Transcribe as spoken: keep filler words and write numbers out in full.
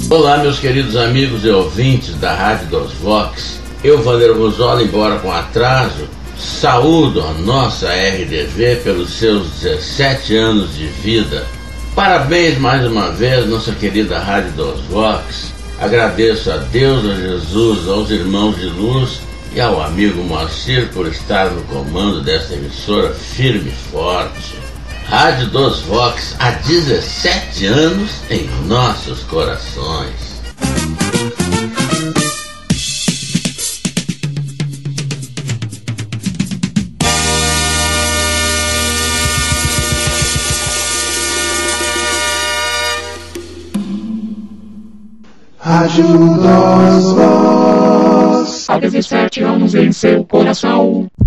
Olá, meus queridos amigos e ouvintes da Rádio dos Vox. Eu, Vander Rosola, embora com atraso, saúdo a nossa R D V pelos seus dezessete anos de vida. Parabéns mais uma vez, nossa querida Rádio dos Vox. Agradeço a Deus, a Jesus, aos irmãos de luz e ao amigo Moacir por estar no comando desta emissora firme e forte. Rádio dos Vox há dezessete anos em nossos corações. Rádio dos Vox há dezessete anos em seu coração.